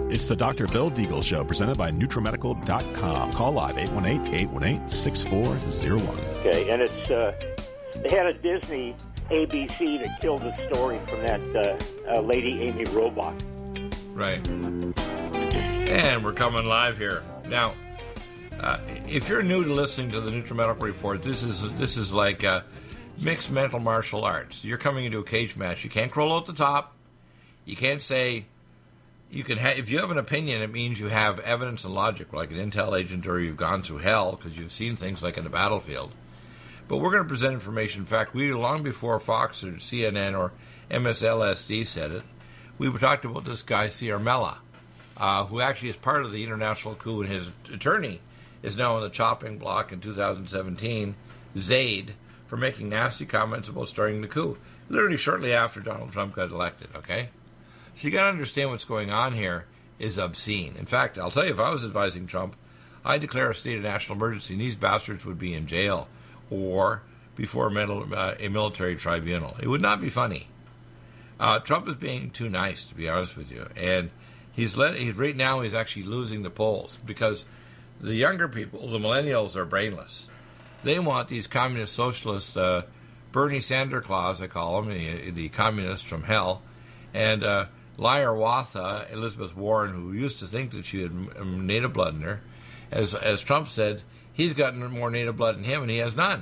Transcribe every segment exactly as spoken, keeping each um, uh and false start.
It's the Doctor Bill Deagle Show, presented by NutriMedical dot com. Call live, eight one eight, eight one eight, six four zero one. Okay, and it's, uh, they had a Disney A B C that killed the story from that uh, uh, lady, Amy Robach. Right. And we're coming live here. Now, uh, if you're new to listening to the NutriMedical Report, this is this is like uh, mixed mental martial arts. You're coming into a cage match. You can't crawl out the top. You can't say... You can ha- if you have an opinion, it means you have evidence and logic, like an intel agent, or you've gone through hell because you've seen things like in the battlefield. But we're going to present information. In fact, we, long before Fox or C N N or M S L S D said it, we talked about this guy, Ciarmella, uh, who actually is part of the international coup, and his attorney is now on the chopping block in two thousand seventeen, Zaid, for making nasty comments about starting the coup, literally shortly after Donald Trump got elected, okay? So you got to understand what's going on here is obscene. In fact, I'll tell you, if I was advising Trump, I'd declare a state of national emergency, and these bastards would be in jail or before a, mental, uh, a military tribunal. It would not be funny. Uh, Trump is being too nice, to be honest with you, and he's let. He's right now he's actually losing the polls because the younger people, the millennials, are brainless. They want these communist socialists, uh, Bernie Sanders Claus, I call him, the, the communist from hell, and. Uh, Liar Watha, Elizabeth Warren, who used to think that she had native blood in her, as as Trump said, he's got more native blood in him, and he has none.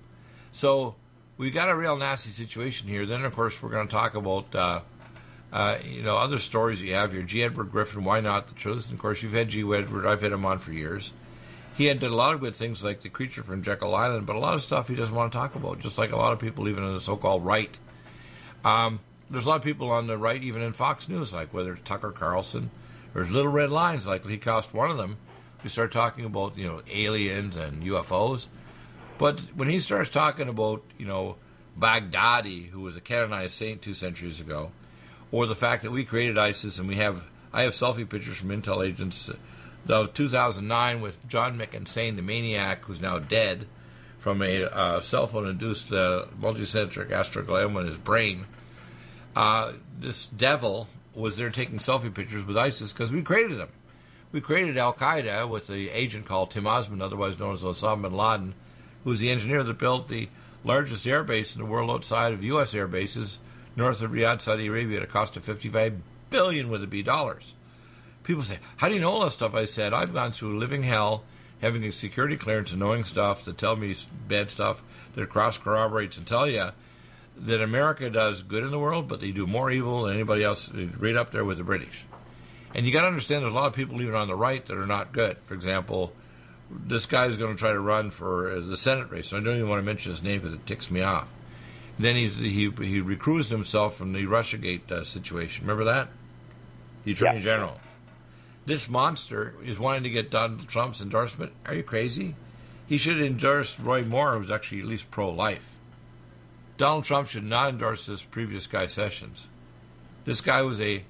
So we've got a real nasty situation here. Then, of course, we're going to talk about uh, uh, you know other stories you have here. G. Edward Griffin, Why Not the Truth? And, of course, you've had G. Edward. I've had him on for years. He had did a lot of good things like The Creature from Jekyll Island, but a lot of stuff he doesn't want to talk about, just like a lot of people, even in the so-called right. Um... There's a lot of people on the right, even in Fox News, like whether it's Tucker Carlson. There's little red lines, like he cost one of them. We start talking about, you know, aliens and U F Os. But when he starts talking about, you know, Baghdadi, who was a canonized saint two centuries ago, or the fact that we created ISIS and we have, I have selfie pictures from intel agents of two thousand nine with John McInsane, the maniac who's now dead from a uh, cell phone-induced uh, multicentric astrogloma in his brain. Uh, this devil was there taking selfie pictures with ISIS because we created them. We created Al-Qaeda with the agent called Tim Osman, otherwise known as Osama bin Laden, who's the engineer that built the largest air base in the world outside of U S air bases north of Riyadh, Saudi Arabia, at a cost of fifty-five billion dollars with a B dollars. People say, how do you know all this stuff? I said, I've gone through living hell, having a security clearance and knowing stuff that tell me bad stuff that cross-corroborates and tell you that America does good in the world, but they do more evil than anybody else, right up there with the British. And you got to understand there's a lot of people even on the right that are not good. For example, this guy is going to try to run for the Senate race. I don't even want to mention his name because it ticks me off. Then he's, he he recruited himself from the Russiagate uh, situation. Remember that? The Attorney yeah. General. This monster is wanting to get Donald Trump's endorsement. Are you crazy? He should endorse Roy Moore, who's actually at least pro-life. Donald Trump should not endorse this previous guy, Sessions. This guy was a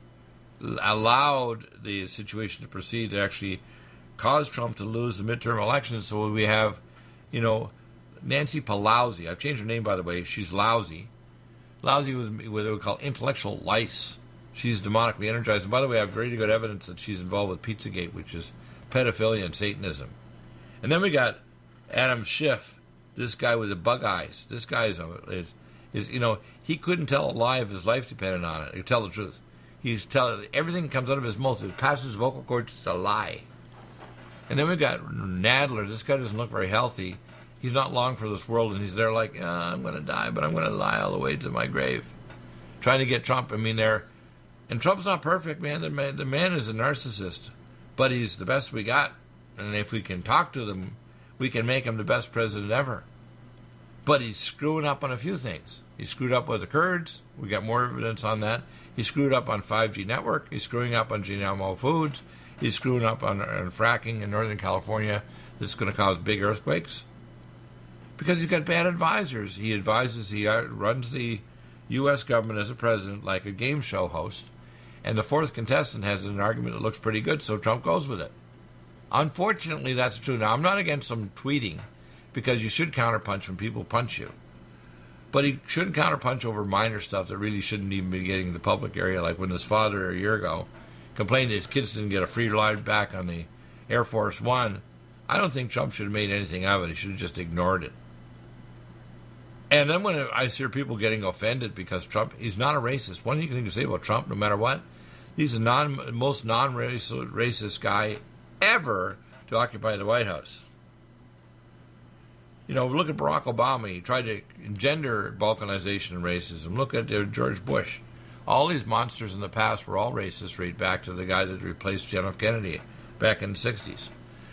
allowed the situation to proceed to actually cause Trump to lose the midterm elections. So we have, you know, Nancy Pelosi. I've changed her name, by the way. She's lousy. Lousy was what they would call intellectual lice. She's demonically energized. And by the way, I have very good evidence that she's involved with Pizzagate, which is pedophilia and Satanism. And then we got Adam Schiff. This guy with the bug eyes. This guy is, is, is, you know, he couldn't tell a lie if his life depended on it. He'd tell the truth. He's tell everything comes out of his mouth. It passes his vocal cords. It's a lie. And then we got Nadler. This guy doesn't look very healthy. He's not long for this world, and he's there like, oh, I'm going to die, but I'm going to lie all the way to my grave. Trying to get Trump. I mean, they're, and Trump's not perfect, man. The man, the man is a narcissist, but he's the best we got. And if we can talk to them, we can make him the best president ever. But he's screwing up on a few things. He screwed up with the Kurds. We got more evidence on that. He screwed up on five G network. He's screwing up on G M O foods. He's screwing up on, on fracking in Northern California that's going to cause big earthquakes. Because he's got bad advisors. He advises, he runs the U S government as a president like a game show host. And the fourth contestant has an argument that looks pretty good, so Trump goes with it. Unfortunately, that's true. Now, I'm not against him tweeting, because you should counterpunch when people punch you. But he shouldn't counterpunch over minor stuff that really shouldn't even be getting in the public area, like when his father a year ago complained his kids didn't get a free ride back on the Air Force One. I don't think Trump should have made anything of it. He should have just ignored it. And then when I hear people getting offended because Trump, he's not a racist. One thing you can say about Trump, no matter what, he's the non, most non-racist guy ever to occupy the White House. You know, look at Barack Obama. He tried to engender balkanization and racism. Look at uh, George Bush. All these monsters in the past were all racist, right back to the guy that replaced John F. Kennedy back in the sixties.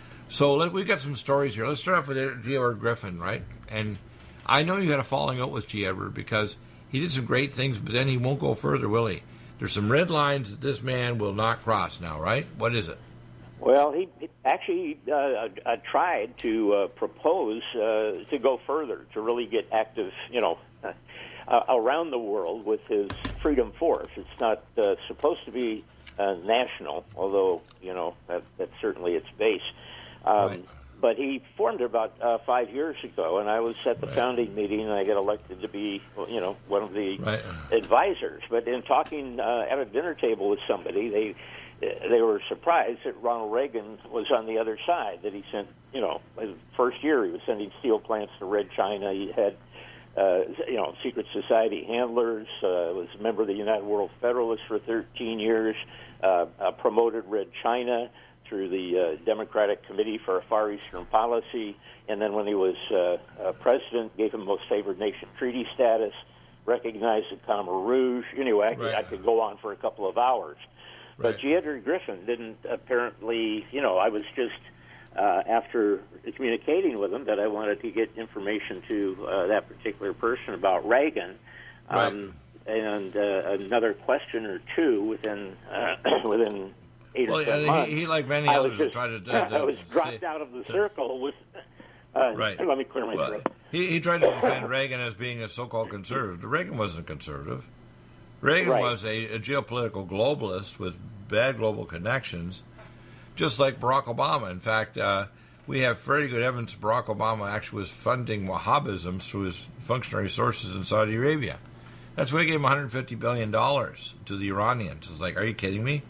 So let, we've got some stories here. Let's start off with G. Edward Griffin, right? And I know you had a falling out with G. Edward because he did some great things, but then he won't go further, will he? There's some red lines that this man will not cross now, right? What is it? Well, he actually uh, uh, tried to uh, propose uh, to go further, to really get active, you know, uh, around the world with his Freedom Force. It's not uh, supposed to be uh, national, although, you know, that, that's certainly its base. Um, right. But he formed it about uh, five years ago, and I was at the right. founding meeting, and I got elected to be, you know, one of the right. advisors. But in talking uh, at a dinner table with somebody, they they were surprised that Ronald Reagan was on the other side, that he sent, you know, his first year he was sending steel plants to Red China. He had, uh, you know, secret society handlers, uh, was a member of the United World Federalists for thirteen years, uh, uh, promoted Red China through the uh, Democratic Committee for a Far Eastern Policy, and then when he was uh, uh, president, gave him Most Favored Nation treaty status, recognized the Khmer Rouge. Anyway, I, right. I could go on for a couple of hours. Right. But G. Edward Griffin didn't apparently, you know, I was just, uh, after communicating with him, that I wanted to get information to uh, that particular person about Reagan. Um, right. And uh, another question or two within uh, within eight well, or ten he, months. He, like many I others, just, tried to... do. I was dropped out of the circle with... Uh, right. Let me clear my well, throat. He, he tried to defend Reagan as being a so-called conservative. Reagan wasn't a conservative. Reagan right. was a, a geopolitical globalist with bad global connections, just like Barack Obama. In fact, uh, we have very good evidence Barack Obama actually was funding Wahhabism through his functionary sources in Saudi Arabia. That's why he gave him one hundred fifty billion dollars to the Iranians. It's like, are you kidding me?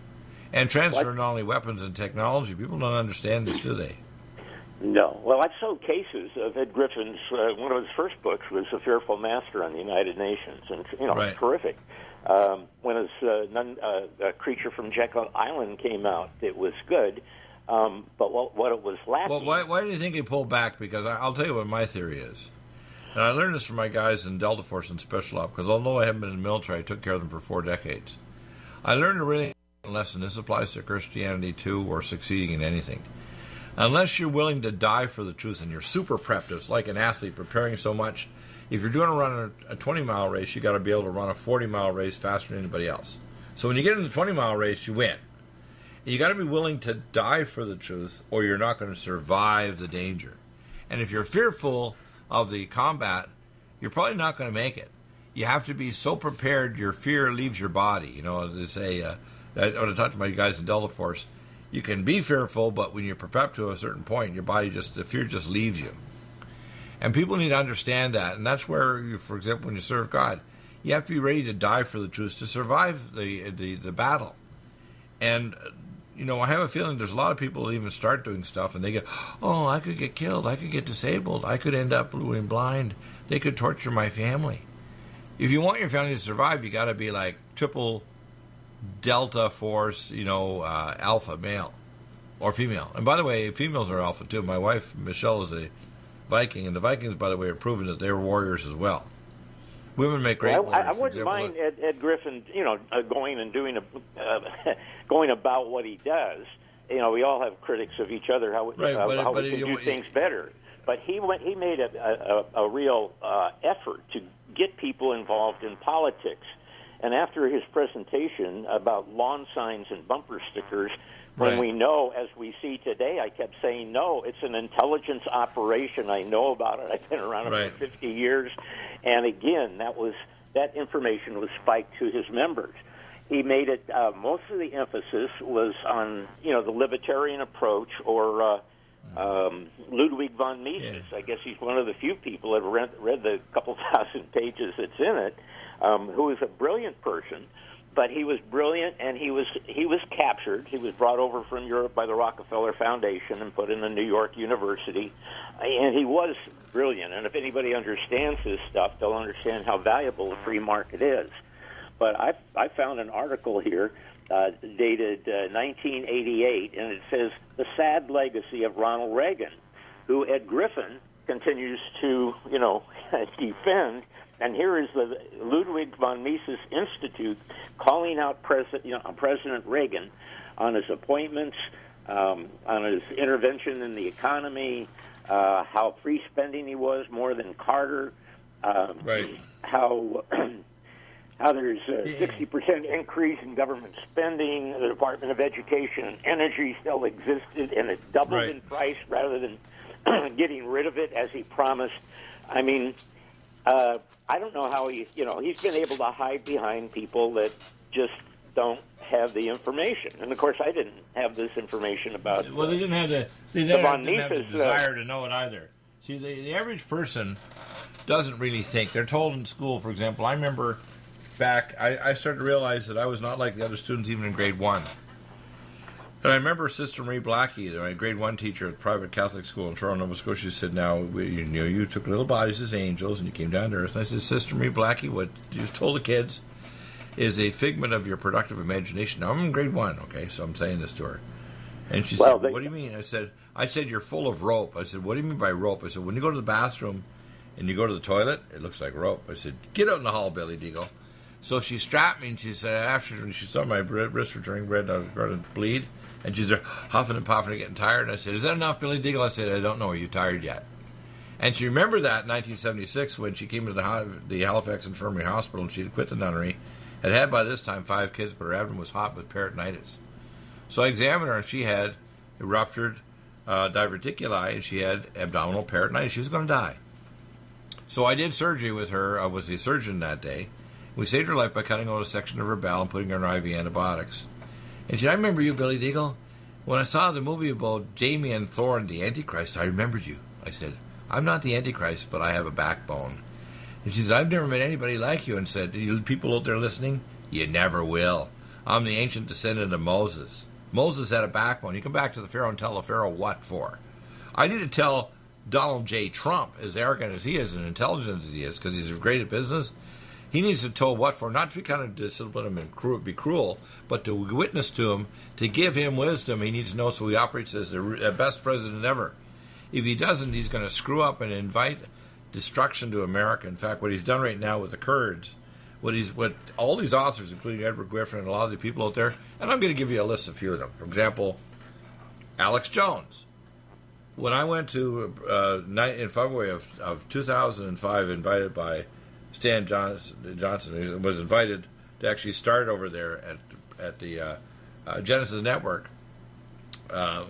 And transfer what? Not only weapons and technology. People don't understand this, do they? No. Well, I've sold cases of Ed Griffin's, uh, one of his first books was A Fearful Master on the United Nations, and, you know, right. it's terrific. Um, when his uh, non, uh, uh, Creature from Jekyll Island came out, it was good, um, but what, what it was lacking... Well, why, why do you think he pulled back? Because I, I'll tell you what my theory is. And I learned this from my guys in Delta Force and Special Op, because although I haven't been in the military, I took care of them for four decades. I learned a really lesson. This applies to Christianity, too, or succeeding in anything. Unless you're willing to die for the truth and you're super prepped, it's like an athlete preparing so much. If you're doing a run a twenty-mile race, you got to be able to run a forty-mile race faster than anybody else. So when you get in the twenty-mile race, you win. You got to be willing to die for the truth, or you're not going to survive the danger. And if you're fearful of the combat, you're probably not going to make it. You have to be so prepared your fear leaves your body. You know, they say, uh, I want to talk to my guys in Delta Force. You can be fearful, but when you're prepped to a certain point, your body just, the fear just leaves you. And people need to understand that. And that's where, you, for example, when you serve God, you have to be ready to die for the truth to survive the the, the battle. And, you know, I have a feeling there's a lot of people that even start doing stuff and they go, oh, I could get killed. I could get disabled. I could end up going blind. They could torture my family. If you want your family to survive, you got to be like triple Delta Force, you know, uh, alpha male or female. And by the way, females are alpha too. My wife, Michelle, is a Viking, and the Vikings, by the way, are proving that they were warriors as well. Women make great well, warriors. I, I wouldn't mind Ed, Ed Griffin, you know, uh, going and doing a, uh, going about what he does. You know, we all have critics of each other, how, right, uh, but, how but we can you, do you, things better. But he went, he made a, a, a real uh, effort to get people involved in politics. And after his presentation about lawn signs and bumper stickers, when right. we know, as we see today, I kept saying, no, it's an intelligence operation. I know about it. I've been around it right. for fifty years. And again, that was that information was spiked to his members. He made it, uh, most of the emphasis was on, you know, the libertarian approach, or uh, um, Ludwig von Mises. Yeah. I guess he's one of the few people that have read, read the couple thousand pages that's in it. Um, who is a brilliant person, but he was brilliant, and he was he was captured. He was brought over from Europe by the Rockefeller Foundation and put in the New York University, and he was brilliant. And if anybody understands this stuff, they'll understand how valuable the free market is. But I I found an article here uh, dated uh, nineteen eighty-eight, and it says the sad legacy of Ronald Reagan, who Ed Griffin continues to you know defend. And here is the Ludwig von Mises Institute calling out President, you know, President Reagan on his appointments, um, on his intervention in the economy, uh, how free spending he was, more than Carter, um, right. how how there's a sixty percent increase in government spending, the Department of Education and Energy still existed, and it doubled right. in price rather than getting rid of it as he promised. I mean... Uh, I don't know how he, you know, he's been able to hide behind people that just don't have the information. And, of course, I didn't have this information about... Well, they didn't have the, they didn't, the didn't have the desire uh, to know it either. See, the, the average person doesn't really think. They're told in school, for example, I remember back, I, I started to realize that I was not like the other students even in grade one. And I remember Sister Marie Blackie, my grade one teacher at a private Catholic school in Toronto, Nova Scotia. She said, now, we, you know, you took little bodies as angels and you came down to earth. And I said, Sister Marie Blackie, what you told the kids is a figment of your productive imagination. Now, I'm in grade one, okay, so I'm saying this to her. And she well, said, they, what do you mean? I said, I said, you're full of rope. I said, what do you mean by rope? I said, when you go to the bathroom and you go to the toilet, it looks like rope. I said, get out in the hall, Billy Deagle. So she strapped me and she said, after she saw my wrist were turning red, I was going to bleed. And she's there huffing and puffing and getting tired. And I said, is that enough, Billy Deagle? I said, I don't know. Are you tired yet? And she remembered that in nineteen seventy-six when she came to the, the Halifax Infirmary Hospital and she had quit the nunnery. Had had by this time five kids, but her abdomen was hot with peritonitis. So I examined her and she had a ruptured uh, diverticuli and she had abdominal peritonitis. She was going to die. So I did surgery with her. I was a surgeon that day. We saved her life by cutting out a section of her bowel and putting her on I V antibiotics. And she said, I remember you, Billy Deagle. When I saw the movie about Jamie and Thor and the Antichrist, I remembered you. I said, I'm not the Antichrist, but I have a backbone. And she said, I've never met anybody like you. And said, you people out there listening, you never will. I'm the ancient descendant of Moses. Moses had a backbone. You come back to the Pharaoh and tell the Pharaoh what for. I need to tell Donald J. Trump, as arrogant as he is and intelligent as he is, because he's great at business, he needs to tell what for, not to be kind of discipline him and cru- be cruel, but to witness to him, to give him wisdom. He needs to know so he operates as the best president ever. If he doesn't, he's going to screw up and invite destruction to America. In fact, what he's done right now with the Kurds, what he's, what all these authors, including Edward Griffin and a lot of the people out there, and I'm going to give you a list of a few of them. For example, Alex Jones. When I went to, uh, in February of, of two thousand five, invited by Stan Johnson, was invited to actually start over there at at the uh, uh, Genesis Network uh,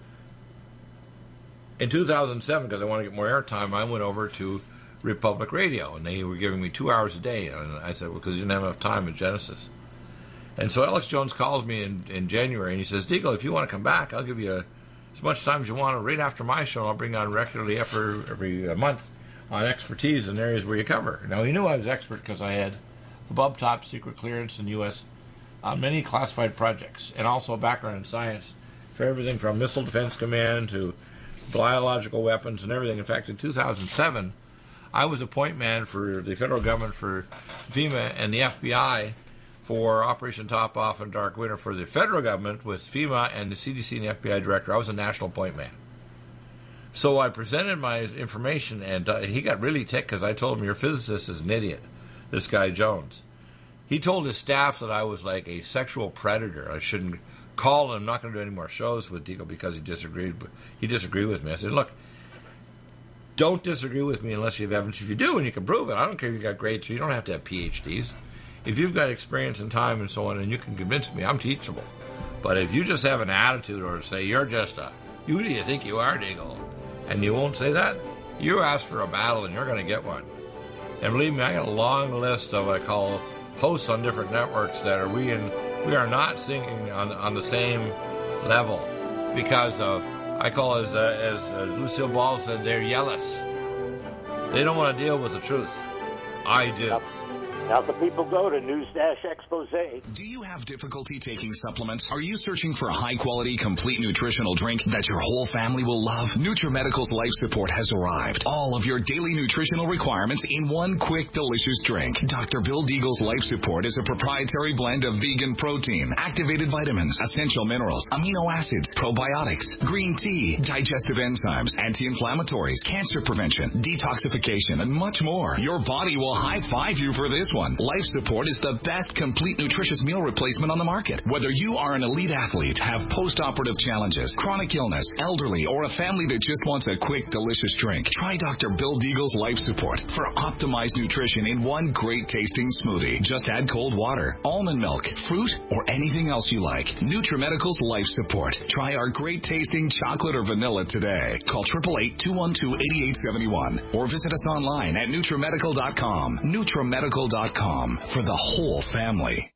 in two thousand seven, because I want to get more airtime. I went over to Republic Radio, and they were giving me two hours a day. And I said, well, because you didn't have enough time at Genesis. And so Alex Jones calls me in, in January, and he says, Deagle, if you want to come back, I'll give you a, as much time as you want. Right after my show, I'll bring on regularly every, every uh, month on expertise in areas where you cover. Now, he knew I was expert because I had above top secret clearance in the U S on many classified projects, and also a background in science for everything from Missile Defense Command to biological weapons and everything. In fact, in two thousand seven, I was a point man for the federal government for FEMA and the F B I for Operation Top Off and Dark Winter for the federal government with FEMA and the C D C and the F B I director. I was a national point man. So I presented my information, and uh, he got really ticked because I told him, your physicist is an idiot, this guy Jones. He told his staff that I was like a sexual predator. I shouldn't call him. I'm not going to do any more shows with Deagle because he disagreed. But he disagreed with me. I said, look, don't disagree with me unless you have evidence. If you do and you can prove it, I don't care if you got grades, so you don't have to have P H Ds. If you've got experience and time and so on, and you can convince me, I'm teachable. But if you just have an attitude or say you're just a, who do you think you are, Deagle? And you won't say that, you ask for a battle and you're going to get one. And believe me, I got a long list of what I call hosts on different networks that are we in, we are not singing on on the same level because of, I call it as, uh, as uh, Lucille Ball said, they're yellows. They don't want to deal with the truth. I do. Out the people go to News Dash Expose. Do you have difficulty taking supplements? Are you searching for a high-quality, complete nutritional drink that your whole family will love? NutriMedical's Life Support has arrived. All of your daily nutritional requirements in one quick, delicious drink. Doctor Bill Deagle's Life Support is a proprietary blend of vegan protein, activated vitamins, essential minerals, amino acids, probiotics, green tea, digestive enzymes, anti-inflammatories, cancer prevention, detoxification, and much more. Your body will high-five you for this one. Life Support is the best complete nutritious meal replacement on the market. Whether you are an elite athlete, have post-operative challenges, chronic illness, elderly, or a family that just wants a quick, delicious drink, try Doctor Bill Deagle's Life Support for optimized nutrition in one great tasting smoothie. Just add cold water, almond milk, fruit, or anything else you like. NutriMedical's Life Support. Try our great tasting chocolate or vanilla today. Call eight eight eight, two one two, eight eight seven one or visit us online at NutriMedical dot com. NutriMedical dot com for the whole family.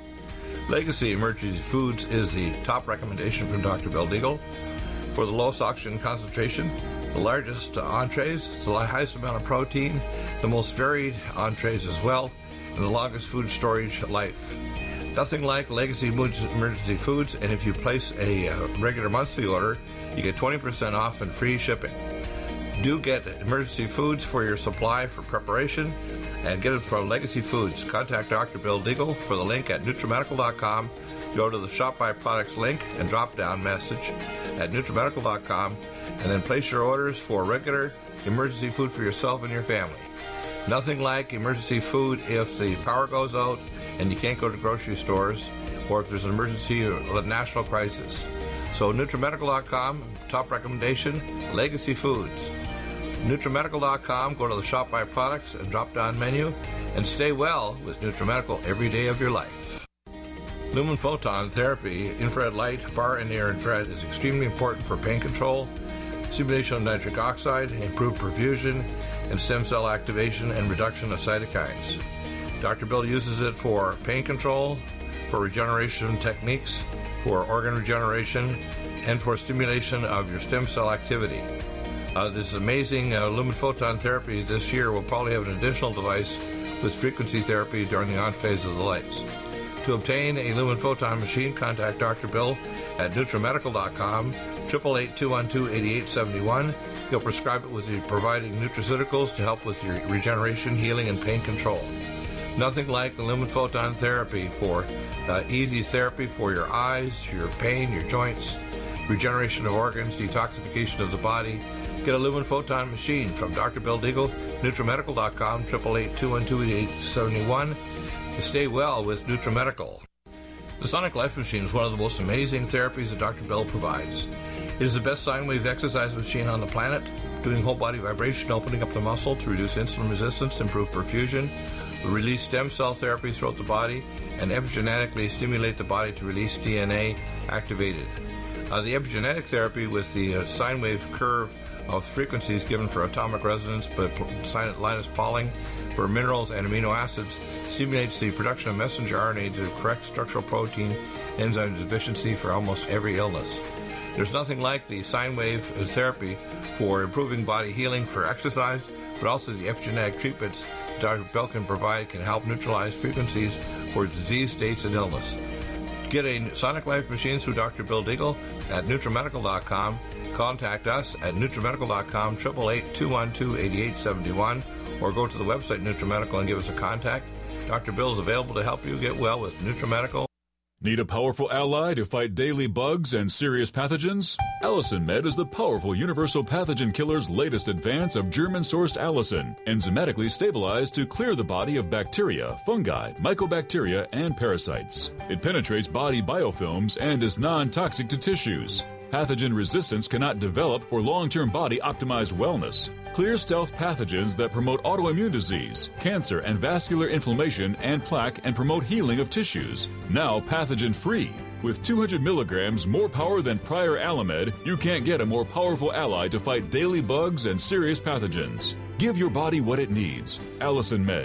Legacy Emergency Foods is the top recommendation from Doctor Bill Deagle for the lowest oxygen concentration, the largest entrees, the highest amount of protein, the most varied entrees as well, and the longest food storage life. Nothing like Legacy Emergency Foods, and if you place a uh, regular monthly order, you get twenty percent off and free shipping. Do get Emergency Foods for your supply for preparation, and get it from Legacy Foods. Contact Doctor Bill Deagle for the link at NutriMedical dot com. Go to the Shop by Products link and drop down message at NutriMedical dot com, and then place your orders for regular emergency food for yourself and your family. Nothing like emergency food if the power goes out and you can't go to grocery stores, or if there's an emergency or a national crisis. So NutriMedical dot com, top recommendation, Legacy Foods. NutriMedical dot com, go to the Shop by Products and drop down menu, and stay well with NutriMedical every day of your life. Lumen photon therapy, infrared light, far and near infrared, is extremely important for pain control, stimulation of nitric oxide, improved perfusion, and stem cell activation and reduction of cytokines. Doctor Bill uses it for pain control, for regeneration techniques, for organ regeneration, and for stimulation of your stem cell activity. Uh, this amazing uh, lumen photon therapy this year will probably have an additional device with frequency therapy during the on phase of the lights. To obtain a lumen photon machine, contact Doctor Bill at NutriMedical dot com, eight eight eight, two one two, eight eight seven one. He'll prescribe it with the providing nutraceuticals to help with your regeneration, healing, and pain control. Nothing like the lumen photon therapy for uh, easy therapy for your eyes, your pain, your joints, regeneration of organs, detoxification of the body. Get a lumen photon machine from Doctor Bill Deagle, NutriMedical dot com, eight eight eight, two one two, eight eight seven one. Stay well with NutriMedical. The Sonic Life Machine is one of the most amazing therapies that Doctor Bill provides. It is the best sine wave exercise machine on the planet, doing whole body vibration, opening up the muscle to reduce insulin resistance, improve perfusion, release stem cell therapy throughout the body, and epigenetically stimulate the body to release D N A activated. Uh, the epigenetic therapy with the uh, sine wave curve of frequencies given for atomic resonance, but Linus Pauling for minerals and amino acids stimulates the production of messenger R N A to correct structural protein enzyme deficiency for almost every illness. There's nothing like the sine wave therapy for improving body healing for exercise, but also the epigenetic treatments Doctor Bill can provide can help neutralize frequencies for disease states and illness. Get a Sonic Life machine through Doctor Bill Deagle at NutriMedical dot com. Contact us at NutriMedical dot com, eight eight eight, two one two, eight eight seven one, or go to the website NutriMedical and give us a contact. Doctor Bill is available to help you get well with NutriMedical. Need a powerful ally to fight daily bugs and serious pathogens? Allicin Med is the powerful universal pathogen killer's latest advance of German-sourced allicin, enzymatically stabilized to clear the body of bacteria, fungi, mycobacteria, and parasites. It penetrates body biofilms and is non-toxic to tissues. Pathogen resistance cannot develop for long-term body-optimized wellness. Clear stealth pathogens that promote autoimmune disease, cancer and vascular inflammation and plaque and promote healing of tissues. Now pathogen-free. With two hundred milligrams more power than prior Alamed, you can't get a more powerful ally to fight daily bugs and serious pathogens. Give your body what it needs. Allicin Med.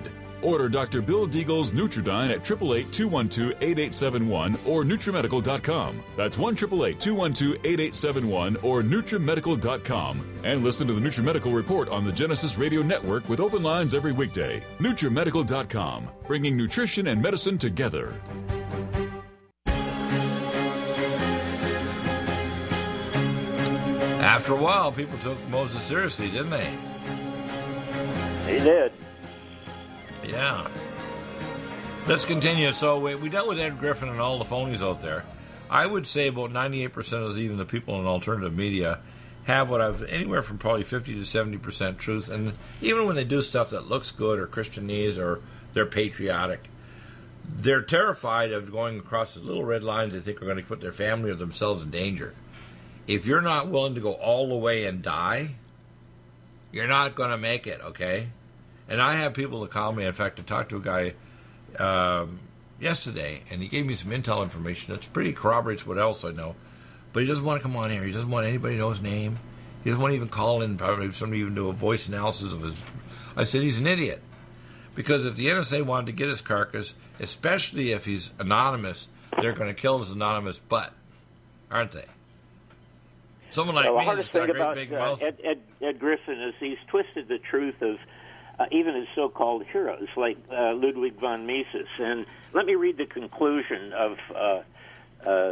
Order Doctor Bill Deagle's Nutridyne at eight eight eight, two one two, eight eight seven one or Nutrimedical dot com. That's one eight eight eight, two one two, eight eight seven one or Nutrimedical dot com. And listen to the Nutrimedical Report on the Genesis Radio Network with open lines every weekday. Nutrimedical dot com, bringing nutrition and medicine together. After a while, people took Moses seriously, didn't they? They did. Yeah. Let's continue. So we, we dealt with Ed Griffin and all the phonies out there. I would say about ninety-eight percent of even the people in alternative media have what I've anywhere from probably fifty to seventy percent truth. And even when they do stuff that looks good or Christianese or they're patriotic, they're terrified of going across the little red lines they think are going to put their family or themselves in danger. If you're not willing to go all the way and die, you're not going to make it, okay? And I have people that call me. In fact, I talked to a guy um, yesterday, and he gave me some intel information that's pretty corroborates what else I know. But he doesn't want to come on here. He doesn't want anybody to know his name. He doesn't want to even call in, probably somebody even do a voice analysis of his. I said he's an idiot. Because if the N S A wanted to get his carcass, especially if he's anonymous, they're going to kill his anonymous butt, aren't they? Someone like well, me the hardest got a thing great about big uh, mouth. Ed, Ed, Ed Griffin is he's twisted the truth of uh, even his so-called heroes like uh, Ludwig von Mises. And let me read the conclusion of uh, uh,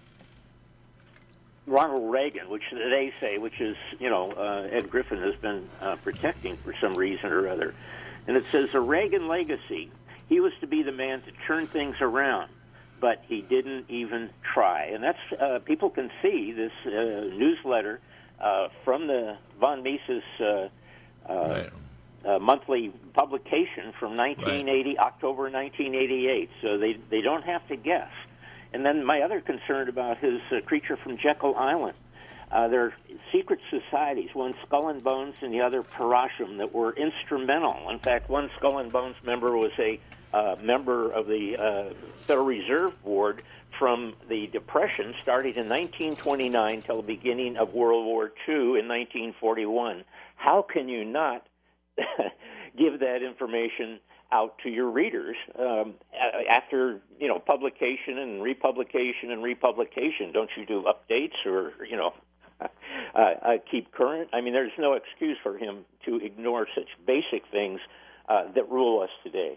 Ronald Reagan, which they say, which is, you know, uh, Ed Griffin has been uh, protecting for some reason or other. And it says, a Reagan legacy, he was to be the man to turn things around, but he didn't even try. And that's, uh, people can see this uh, newsletter uh, from the von Mises uh, uh, Right. uh, monthly publication from nineteen eighty, Right. October nineteen eighty-eight. So they, they don't have to guess. And then my other concern about his uh, Creature from Jekyll Island. Uh, there are secret societies, one Skull and Bones and the other Parashim, that were instrumental. In fact, one Skull and Bones member was a uh, member of the uh, Federal Reserve Board from the Depression starting in nineteen twenty-nine till the beginning of World War Two in nineteen forty-one. How can you not give that information out to your readers um, after, you know, publication and republication and republication? Don't you do updates or, you know, uh, uh, keep current? I mean, there's no excuse for him to ignore such basic things uh, that rule us today.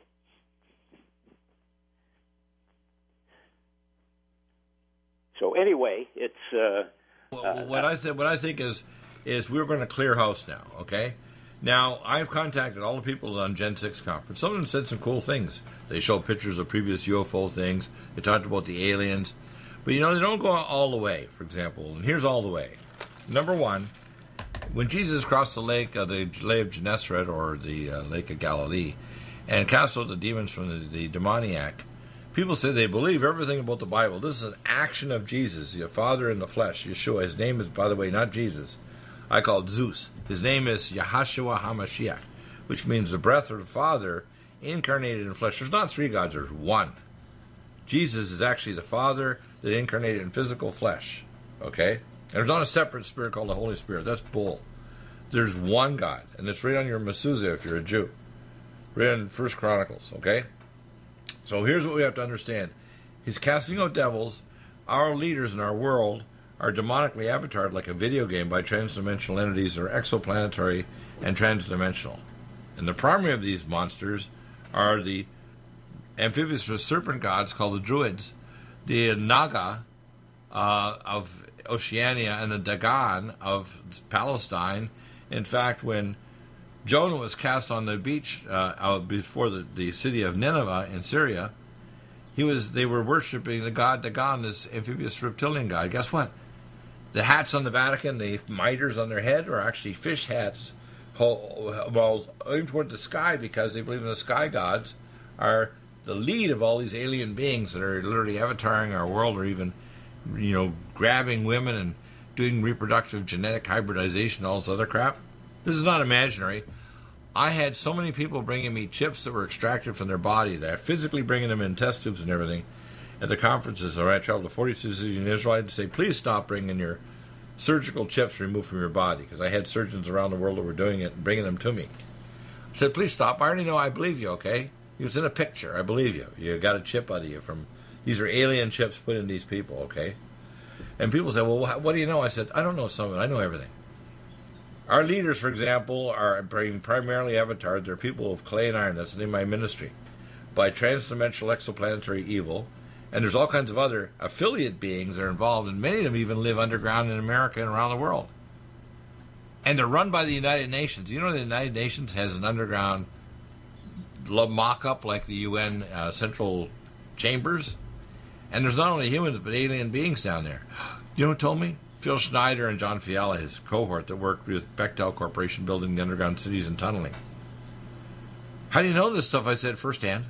So anyway, it's uh, Well, what I said, what I think is, is we're going to clear house now. Okay. Now I've contacted all the people on Gen six conference. Some of them said some cool things. They showed pictures of previous U F O things. They talked about the aliens, but you know they don't go all the way. For example, and here's all the way. Number one, when Jesus crossed the lake, uh, the Lake of Gennesaret or the uh, Lake of Galilee, and cast out the demons from the, the demoniac, people say they believe everything about the Bible. This is an action of Jesus, the Father in the flesh, Yeshua. His name is, by the way, not Jesus. I call it Zeus. His name is Yahashua HaMashiach, which means the breath of the Father incarnated in flesh. There's not three gods, there's one. Jesus is actually the Father that incarnated in physical flesh. Okay? And there's not a separate spirit called the Holy Spirit. That's bull. There's one God, and it's right on your mezuzah if you're a Jew. Right in First Chronicles, okay? So here's what we have to understand. He's casting out devils. Our leaders in our world are demonically avatared like a video game by transdimensional entities that are exoplanetary and transdimensional. And the primary of these monsters are the amphibious serpent gods called the Druids, the Naga uh, of Oceania, and the Dagon of Palestine. In fact, when Jonah was cast on the beach uh, out before the, the city of Nineveh in Syria, he was they were worshiping the god Dagon, this amphibious reptilian god. Guess what? The hats on the Vatican, the mitres on their head, are actually fish hats, balls aimed toward the sky because they believe in the sky gods are the lead of all these alien beings that are literally avataring our world, or even, you know, grabbing women and doing reproductive genetic hybridization, all this other crap. This is not imaginary. I had so many people bringing me chips that were extracted from their body, that physically bringing them in test tubes and everything at the conferences. Or I traveled to forty-two cities in Israel. I had to say, please stop bringing your surgical chips removed from your body, because I had surgeons around the world that were doing it and bringing them to me. I said, please stop. I already know I believe you, okay? It's in a picture. I believe you. You got a chip out of you from. These are alien chips put in these people. Okay. And people say, well, what do you know? I said, I don't know some of it. I know everything. Our leaders, for example, are being primarily avatared. They're people of clay and iron. That's the name of my ministry. By transdimensional exoplanetary evil. And there's all kinds of other affiliate beings that are involved, and many of them even live underground in America and around the world. And they're run by the United Nations. You know the United Nations has an underground mock-up like the U N uh, Central Chambers? And there's not only humans, but alien beings down there. You know who told me? Phil Schneider and John Fiala, his cohort that worked with Bechtel Corporation building the underground cities and tunneling. How do you know this stuff? I said firsthand.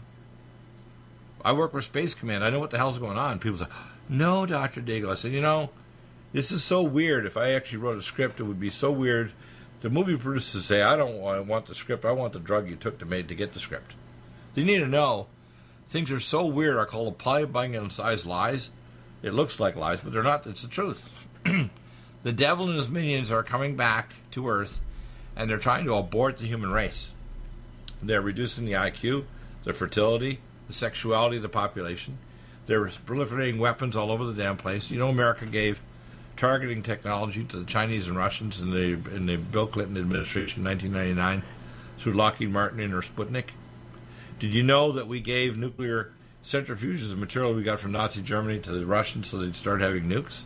I work with Space Command. I know what the hell's going on. People say, no, Doctor Daigle. I said, you know, this is so weird. If I actually wrote a script, it would be so weird. The movie producers say, I don't want the script. I want the drug you took to make to get the script. You need to know, things are so weird. I call them polygon-sized lies. It looks like lies, but they're not. It's the truth. The devil and his minions are coming back to Earth, and they're trying to abort the human race. They're reducing the I Q, the fertility, the sexuality of the population. They're proliferating weapons all over the damn place. You know, America gave targeting technology to the Chinese and Russians in the in the Bill Clinton administration in nineteen ninety-nine through Lockheed Martin and their Sputnik. Did you know that we gave nuclear centrifuges of material we got from Nazi Germany to the Russians so they'd start having nukes?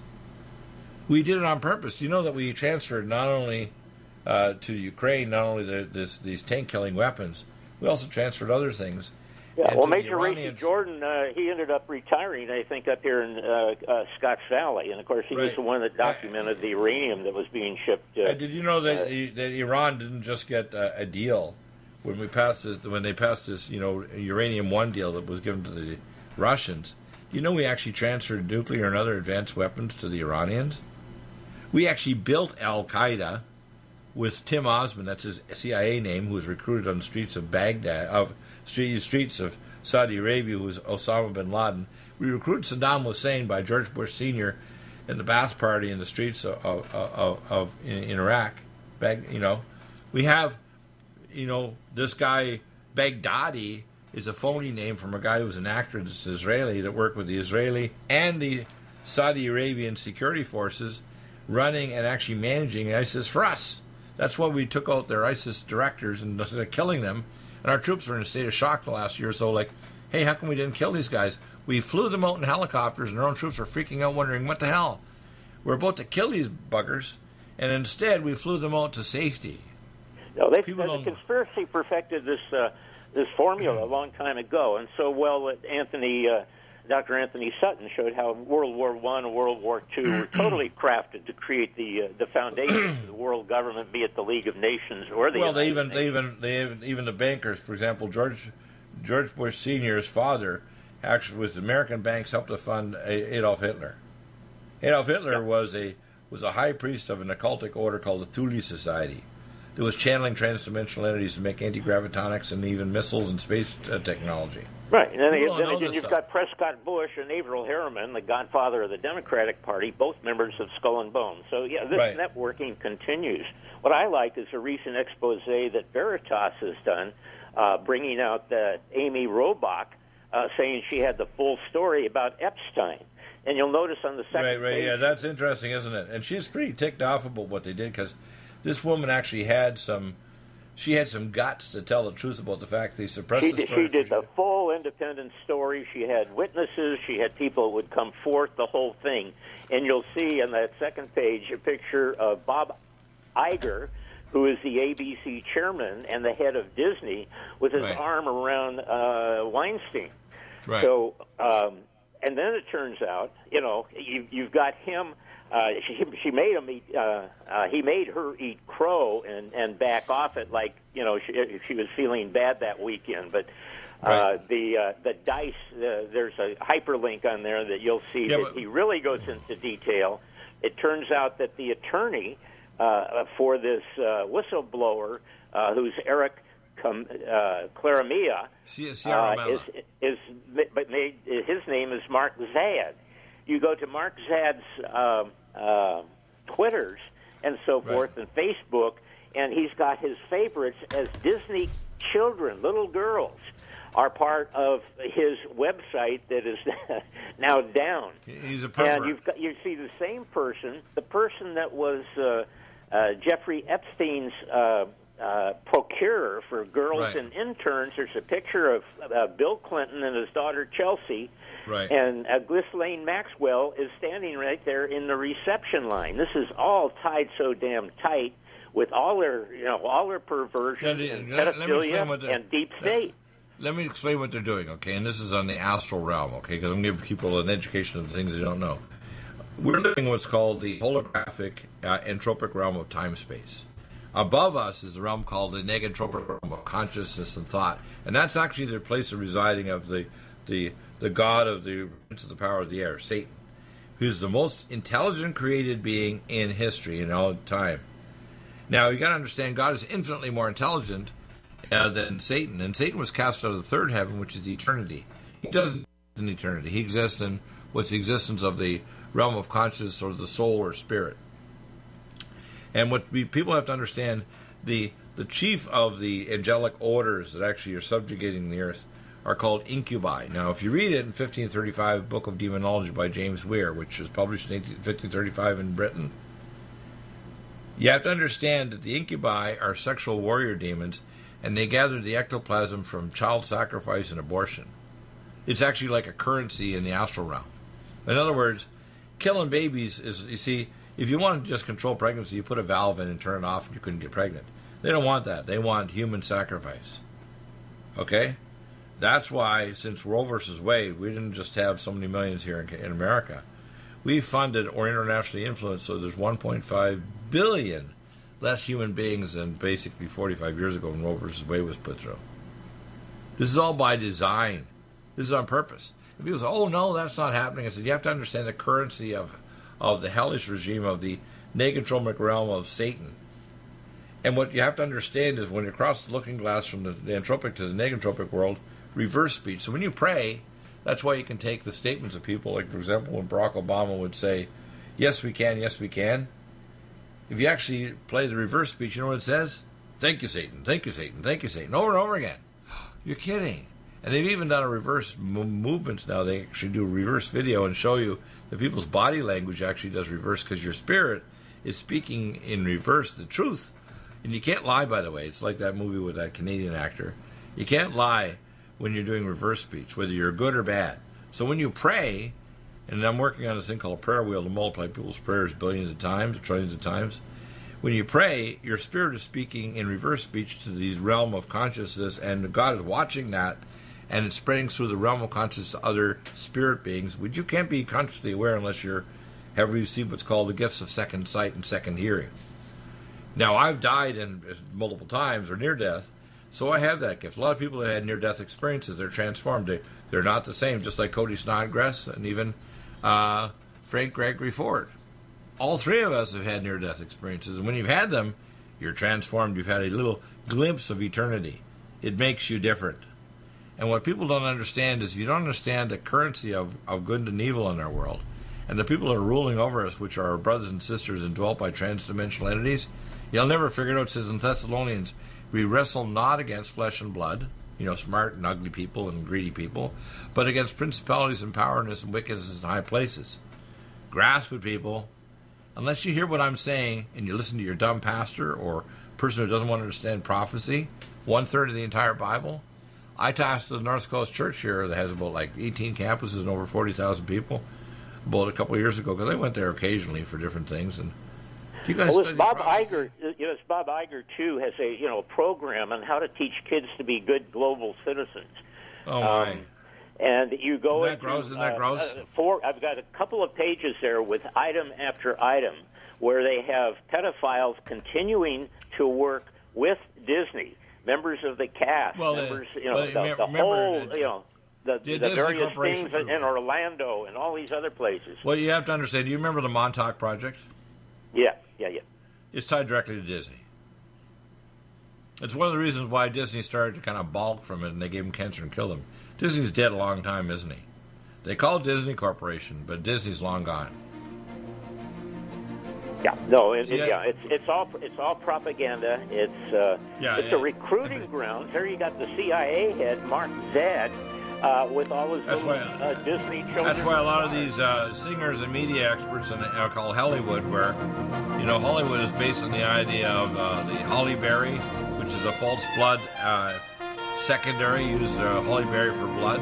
We did it on purpose. You know that we transferred not only uh, to Ukraine, not only the, this, these tank-killing weapons, we also transferred other things. Yeah, and well, Major Racy Jordan, uh, he ended up retiring, I think, up here in uh, uh, Scotts Valley. And, of course, he right. was the one that documented the uranium that was being shipped. Uh, uh, did you know that, uh, that Iran didn't just get uh, a deal when we passed this, when they passed this, you know, uranium one deal that was given to the Russians? Do you know we actually transferred nuclear and other advanced weapons to the Iranians? We actually built Al-Qaeda with Tim Osman, that's his C I A name, who was recruited on the streets of Baghdad, of streets of Saudi Arabia, who was Osama bin Laden. We recruited Saddam Hussein by George Bush Senior in the Ba'ath Party in the streets of, of, of, of in, in Iraq. Bag, you know, we have, you know, this guy Baghdadi is a phony name from a guy who was an actor that's Israeli that worked with the Israeli and the Saudi Arabian security forces, running and actually managing ISIS for us. That's why we took out their ISIS directors and instead of killing them. And our troops were in a state of shock the last year or so, like, hey, how come we didn't kill these guys? We flew them out in helicopters, and our own troops were freaking out, wondering, what the hell? We're about to kill these buggers, and instead we flew them out to safety. No, they, the conspiracy perfected this uh, this formula a long time ago, and so well that Anthony, uh, Doctor Anthony Sutton showed how World War One and World War Two were totally crafted to create the uh, the foundation of the world government, be it the League of Nations or the well, United they even Nations. they even they even even the bankers, for example, George George Bush Senior's father actually was American banks helped to fund Adolf Hitler. Adolf Hitler yeah. was a was a high priest of an occultic order called the Thule Society. It was channeling transdimensional entities to make anti-gravitonics and even missiles and space uh, technology. Right, and then, People then don't know again, this you've stuff. got Prescott Bush and Averell Harriman, the godfather of the Democratic Party, both members of Skull and Bones. So, yeah, this Right. networking continues. What I like is a recent expose that Veritas has done, uh, bringing out uh, Amy Robach, uh, saying she had the full story about Epstein. And you'll notice on the second Right, right, page, yeah, that's interesting, isn't it? And she's pretty ticked off about what they did because this woman actually had some, she had some guts to tell the truth about the fact they suppressed She the did, story. she did for- the full independent story. She had witnesses. She had people who would come forth, the whole thing. And you'll see on that second page a picture of Bob Iger, who is the A B C chairman and the head of Disney, with his Right. arm around uh, Weinstein. Right. So, um, and then it turns out, you know, you, you've got him. Uh, she, she made him eat. Uh, uh, he made her eat crow and, and back off it, like you know, she, she was feeling bad that weekend. But uh, Right. the uh, the dice, uh, there's a hyperlink on there that you'll see Yeah, that but- he really goes into detail. It turns out that the attorney uh, for this uh, whistleblower, uh, who's Eric Com- uh, Claramia, Sie- Sierra uh, Mella. is is but made, his name is Mark Zad. You go to Mark Zad's uh, uh, Twitters and so Right. forth and Facebook, and he's got his favorites as Disney children, little girls. are part of his website that is now down. He's a pervert. And you've got, you see the same person, the person that was uh, uh, Jeffrey Epstein's uh, uh, procurer for girls Right. and interns. There's a picture of uh, Bill Clinton and his daughter Chelsea. Right. And uh, Ghislaine Maxwell is standing right there in the reception line. This is all tied so damn tight with all their, you know, all their perversion Let- and let- let me explain pedophilia what the- and deep state. Let me explain what they're doing, okay? And this is on the astral realm, okay? Because I'm giving people an education of the things they don't know. We're living in what's called the holographic uh, entropic realm of time-space. Above us is the realm called the negentropic realm of consciousness and thought, and that's actually the place of residing of the the the god of the prince of the power of the air, Satan, who's the most intelligent created being in history in all time. Now you got to understand, God is infinitely more intelligent uh, than Satan, and Satan was cast out of the third heaven, which is eternity. He doesn't exist in eternity. He exists in what's the existence of the realm of consciousness or the soul or spirit. And what we, people have to understand, the the chief of the angelic orders that actually are subjugating the earth are called incubi. Now, if you read it in fifteen thirty-five, Book of Demonology by James Weir, which was published in fifteen thirty-five in Britain, you have to understand that the incubi are sexual warrior demons, and they gather the ectoplasm from child sacrifice and abortion. It's actually like a currency in the astral realm. In other words, killing babies is, you see, if you want to just control pregnancy, you put a valve in and turn it off and you couldn't get pregnant. They don't want that. They want human sacrifice. Okay? That's why, since Roe versus Wade, we didn't just have so many millions here in, in America. We funded or internationally influenced, so there's one point five billion less human beings than basically forty-five years ago when Roe versus Wade was put through. This is all by design. This is on purpose. And people say, oh, no, that's not happening. I said, you have to understand the currency of, of the hellish regime of the negentropic realm of Satan. And what you have to understand is when you cross the looking glass from the, the entropic to the negentropic world, reverse speech. So when you pray, that's why you can take the statements of people, like, for example, when Barack Obama would say, yes, we can, yes, we can. If you actually play the reverse speech, you know what it says? Thank you, Satan. Thank you, Satan. Thank you, Satan. Over and over again. You're kidding. And they've even done a reverse m- movements now. They actually do a reverse video and show you that people's body language actually does reverse because your spirit is speaking in reverse the truth. And you can't lie, by the way. It's like that movie with that Canadian actor. You can't lie when you're doing reverse speech, whether you're good or bad. So when you pray, and I'm working on this thing called a prayer wheel to multiply people's prayers billions of times, trillions of times. When you pray, your spirit is speaking in reverse speech to the realm of consciousness, and God is watching that, and it's spreading through the realm of consciousness to other spirit beings, which you can't be consciously aware unless you have received what's called the gifts of second sight and second hearing. Now, I've died in multiple times or near death, so I have that gift. A lot of people that had near-death experiences, they're transformed. They, they're not the same, just like Cody Snodgrass and even uh, Frank Gregory Ford. All three of us have had near-death experiences, and when you've had them, you're transformed. You've had a little glimpse of eternity. It makes you different. And what people don't understand is you don't understand the currency of, of good and evil in our world. And the people that are ruling over us, which are our brothers and sisters indwelt by transdimensional entities, you'll never figure it out. It says in Thessalonians, we wrestle not against flesh and blood, you know, smart and ugly people and greedy people, but against principalities and powerness and wickedness in high places. Grasp it, people. Unless you hear what I'm saying and you listen to your dumb pastor or person who doesn't want to understand prophecy, one-third of the entire Bible. I tasked the North Coast Church here that has about like eighteen campuses and over forty thousand people about a couple of years ago, because I went there occasionally for different things. And do you guys well, study Bob prophecy? Iger, you know, Bob Iger too has a you know program on how to teach kids to be good global citizens. Oh my! Um, and you go Isn't that into gross? Isn't that uh, gross? uh, four. I've got a couple of pages there with item after item where they have pedophiles continuing to work with Disney, members of the cast, Well, members, uh, you know, well, the, remember- the whole, remember, you know, the, the the Disney various Corporation things in, group. in Orlando and all these other places. Well, you have to understand. Do you remember the Montauk Project? Yeah, yeah, yeah. It's tied directly to Disney. It's one of the reasons why Disney started to kind of balk from it, and they gave him cancer and killed him. Disney's dead a long time, isn't he? They call it Disney Corporation, but Disney's long gone. Yeah, no, it, See, it, yeah, it's it's all it's all propaganda. It's uh, Yeah, it's yeah. a recruiting ground. Here you got the C I A head, Mark Zadd, uh, with all his That's little, why- uh, Disney children. That's why a lot of these uh, singers and media experts in uh, called Hollywood, where, you know, Hollywood is based on the idea of uh, the holly berry, which is a false blood uh, secondary, use uh, holly berry for blood.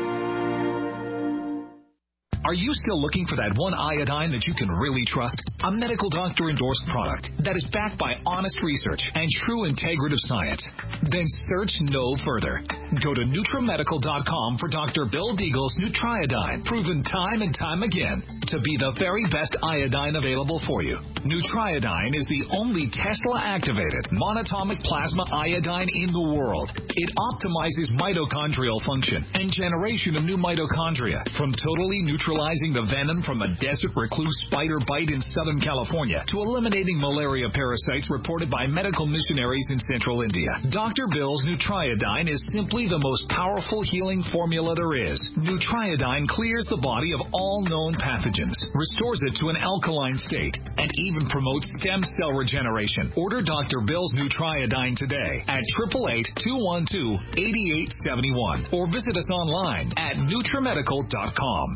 Are you still looking for that one iodine that you can really trust? A medical doctor endorsed product that is backed by honest research and true integrative science? Then search no further. Go to Nutramedical dot com for Doctor Bill Deagle's Nutriodine, proven time and time again to be the very best iodine available for you. Nutriodine is the only Tesla-activated monatomic plasma iodine in the world. It optimizes mitochondrial function and generation of new mitochondria from totally neutralizing the venom from a desert recluse spider bite in Southern California to eliminating malaria parasites reported by medical missionaries in central India. Doctor Bill's Nutriodine is simply the most powerful healing formula there is. Nutriodine clears the body of all known pathogens, restores it to an alkaline state, and even promotes stem cell regeneration. Order Doctor Bill's Nutriodine today at eight eight eight, two one two, eight eight seven one or visit us online at Nutramedical dot com.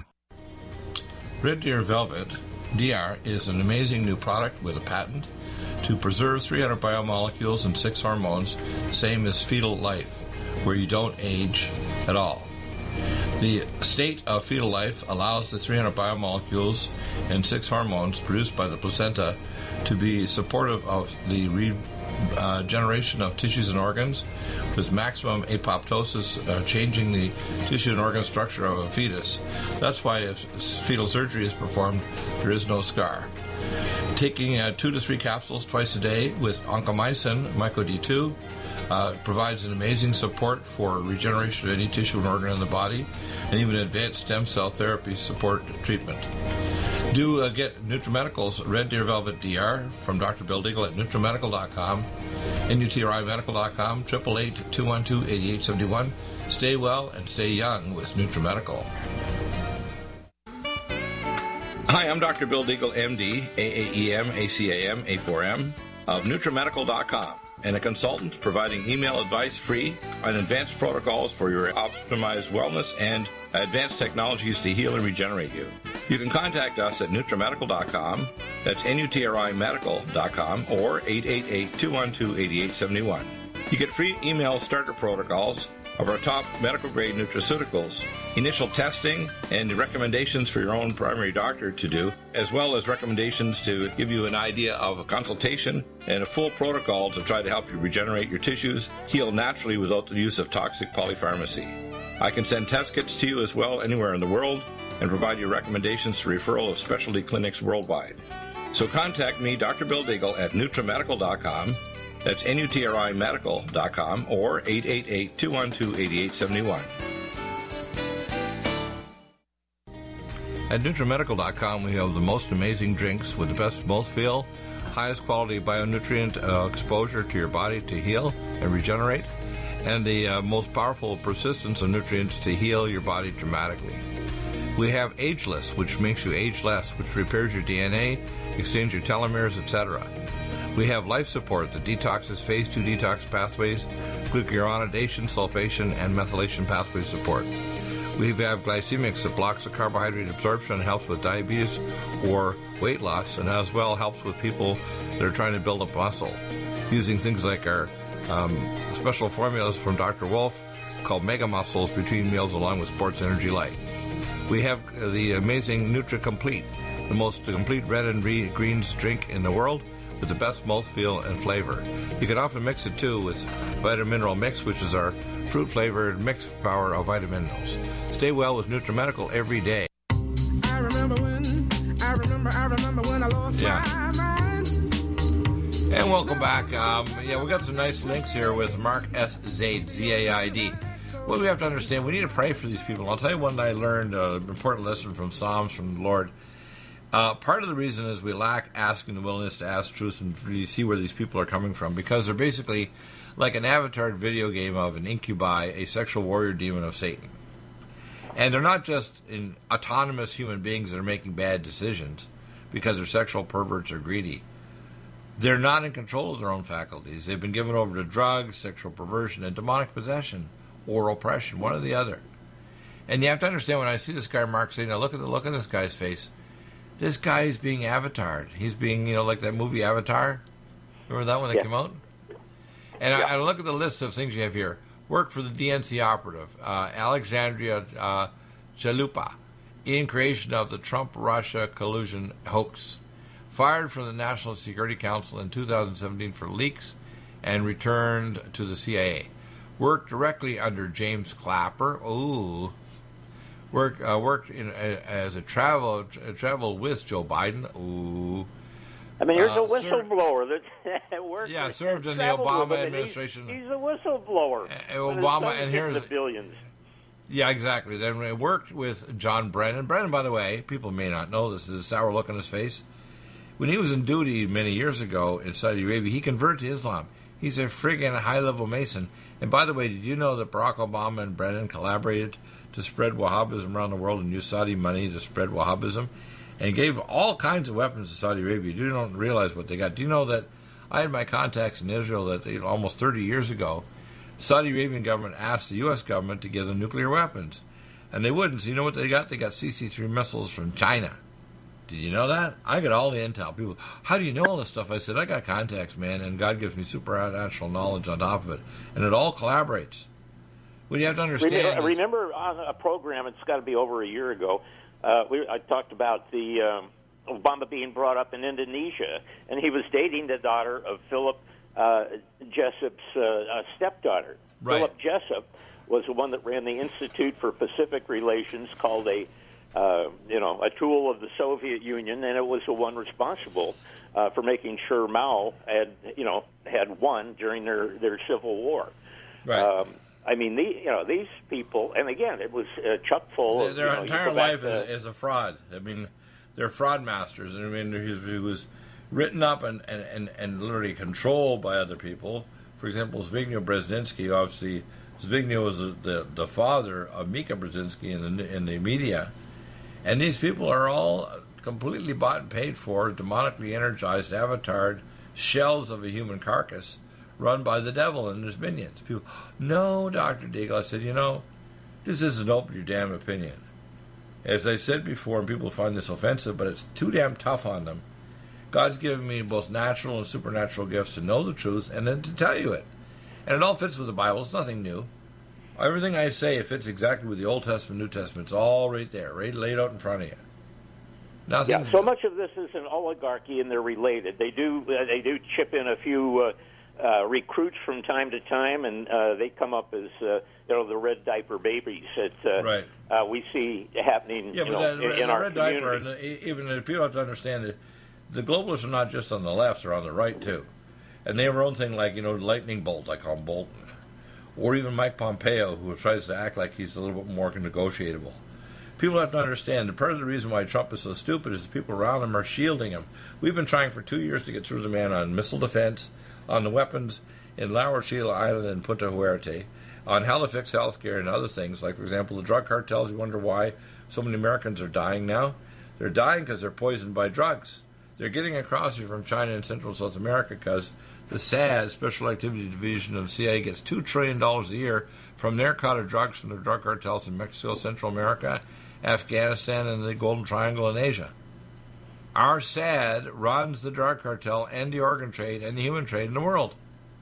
Red Deer Velvet D R is an amazing new product with a patent to preserve three hundred biomolecules and six hormones, same as fetal life, where you don't age at all. The state of fetal life allows the three hundred biomolecules and six hormones produced by the placenta to be supportive of the regeneration uh, of tissues and organs, with maximum apoptosis, uh, changing the tissue and organ structure of a fetus. That's why if fetal surgery is performed, there is no scar. Taking uh, two to three capsules twice a day with oncomycin, myco D two, uh, provides an amazing support for regeneration of any tissue and organ in the body, and even advanced stem cell therapy support treatment. Do uh, get Nutramedical's Red Deer Velvet D R from Doctor Bill Deagle at Nutramedical dot com, N U T R I Medical dot com, eight eight eight, two one two, eight eight seven one. Stay well and stay young with Nutramedical. Hi, I'm Doctor Bill Deagle, M D, A A E M, A C A M, A four M, of Nutramedical dot com, and a consultant providing email advice free on advanced protocols for your optimized wellness and advanced technologies to heal and regenerate you. You can contact us at Nutramedical dot com, that's N U T R I Medical dot com, or eight eight eight, two one two, eight eight seven one. You get free email starter protocols of our top medical-grade nutraceuticals, initial testing, and recommendations for your own primary doctor to do, as well as recommendations to give you an idea of a consultation and a full protocol to try to help you regenerate your tissues, heal naturally without the use of toxic polypharmacy. I can send test kits to you as well anywhere in the world and provide you recommendations to referral of specialty clinics worldwide. So contact me, Doctor Bill Deagle, at Nutramedical dot com. That's N U T R I Medical dot com or eight eight eight, two one two, eight eight seven one. At Nutramedical dot com, we have the most amazing drinks with the best mouthfeel, highest quality bionutrient uh, exposure to your body to heal and regenerate, and the uh, most powerful persistence of nutrients to heal your body dramatically. We have Ageless, which makes you age less, which repairs your D N A, extends your telomeres, et cetera. We have Life Support that detoxes phase two detox pathways, glucuronidation, sulfation, and methylation pathway support. We have Glycemics that blocks the carbohydrate absorption and helps with diabetes or weight loss, and as well helps with people that are trying to build up muscle, using things like our um, special formulas from Doctor Wolf called Mega Muscles between meals along with Sports Energy Light. We have the amazing Nutri-Complete, the most complete red and greens drink in the world, with the best mouthfeel and flavor. You can often mix it too with Vitamin Mineral Mix, which is our fruit-flavored mixed power of vitamin minerals. Stay well with Nutramedical every day. I remember when, I remember, I remember when I lost Yeah. my mind. And welcome back. Um, yeah, we got some nice links here with Mark S. Zaid, Z A I D. What we have to understand, we need to pray for these people. I'll tell you one that I learned, uh, an important lesson from Psalms from the Lord. Uh, part of the reason is we lack asking the willingness to ask truth and really see where these people are coming from, because they're basically like an avatar video game of an incubi, a sexual warrior demon of Satan. And they're not just in autonomous human beings that are making bad decisions, because they're sexual perverts or greedy. They're not in control of their own faculties. They've been given over to drugs, sexual perversion, and demonic possession, or oppression, one or the other. And you have to understand, when I see this guy, Mark, saying, now look at the look at this guy's face. This guy is being avatared. He's being, you know, like that movie Avatar. Remember that one that yeah. came out? And yeah. I, I look at the list of things you have here. Work for the D N C operative, uh, Alexandria uh, Chalupa, in creation of the Trump-Russia collusion hoax. Fired from the National Security Council in two thousand seventeen for leaks and returned to the C I A. Worked directly under James Clapper. Ooh. Work, uh, worked in, uh, as a travel uh, travel with Joe Biden. Ooh. I mean, here's uh, a whistleblower that worked. Yeah, with, served in the Obama administration. He's, he's a whistleblower. Uh, Obama, and here's the billions. Yeah, exactly. Then we worked with John Brennan. Brennan, by the way, people may not know this, is a sour look on his face. When he was in duty many years ago in Saudi Arabia, he converted to Islam. He's a friggin' high-level Mason. And by the way, did you know that Barack Obama and Brennan collaborated to spread Wahhabism around the world and use Saudi money to spread Wahhabism? And gave all kinds of weapons to Saudi Arabia. You don't realize what they got. Do you know that I had my contacts in Israel that you know, almost thirty years ago, Saudi Arabian government asked the U S government to give them nuclear weapons. And they wouldn't. So you know what they got? They got C C three missiles from China. Did you know that? I got all the intel. People, how do you know all this stuff? I said, I got contacts, man, and God gives me supernatural knowledge on top of it. And it all collaborates. What you have to understand Remember, is, remember on a program, it's got to be over a year ago, uh, we, I talked about the um, Obama being brought up in Indonesia, and he was dating the daughter of Philip uh, Jessup's uh, uh, stepdaughter. Right. Philip Jessup was the one that ran the Institute for Pacific Relations, called a Uh, you know, a tool of the Soviet Union, and it was the one responsible uh, for making sure Mao had, you know, had won during their, their civil war. right. Um, I mean, the, you know, these people, and again, it was uh, chock full. Their, of, their you know, entire you go back life to, is, is a fraud. I mean, they're fraud masters. And I mean, he, he was written up and, and, and, and literally controlled by other people. For example, Zbigniew Brzezinski, obviously, Zbigniew was the, the, the father of Mika Brzezinski in the, in the media. And these people are all completely bought and paid for, demonically energized, avatared shells of a human carcass run by the devil and his minions. People, no, Doctor Deagle. I said, you know, this isn't open your damn opinion. As I said before, and people find this offensive, but it's too damn tough on them. God's given me both natural and supernatural gifts to know the truth and then to tell you it. And it all fits with the Bible. It's nothing new. Everything I say, it fits exactly with the Old Testament, New Testament. It's all right there, right laid out in front of you. Nothing. Yeah, so much of this is an oligarchy, and they're related. They do uh, they do chip in a few uh, uh, recruits from time to time, and uh, they come up as uh, you know the red diaper babies that uh, right. uh, we see happening. Yeah, you but know, the, in, the in our red community. diaper, and the, even the people have to understand that the globalists are not just on the left; they're on the right too, and they have their own thing, like you know, lightning bolt. I call him Bolton. Or even Mike Pompeo, who tries to act like he's a little bit more negotiable. People have to understand that part of the reason why Trump is so stupid is the people around him are shielding him. We've been trying for two years to get through the man on missile defense, on the weapons in La Rochelle Island and Punta Huerte, on how to fix health care and other things. Like, for example, the drug cartels. You wonder why so many Americans are dying now? They're dying because they're poisoned by drugs. They're getting across here from China and Central and South America because the S A D, Special Activity Division of the C I A, gets two trillion dollars a year from their cut of drugs from the drug cartels in Mexico, Central America, Afghanistan, and the Golden Triangle in Asia. Our S A D runs the drug cartel and the organ trade and the human trade in the world.